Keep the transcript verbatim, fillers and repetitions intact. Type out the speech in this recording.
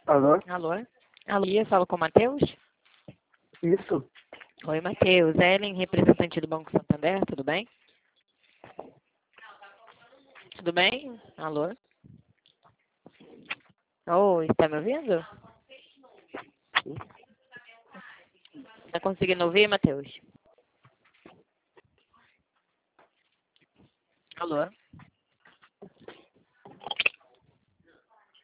Alô? Alô? Alô, eu falo com o Matheus? Isso? Oi, Matheus. Ellen, representante do Banco Santander, tudo bem? Tudo bem? Alô? Oi, está me ouvindo? Está conseguindo ouvir, Matheus? Alô?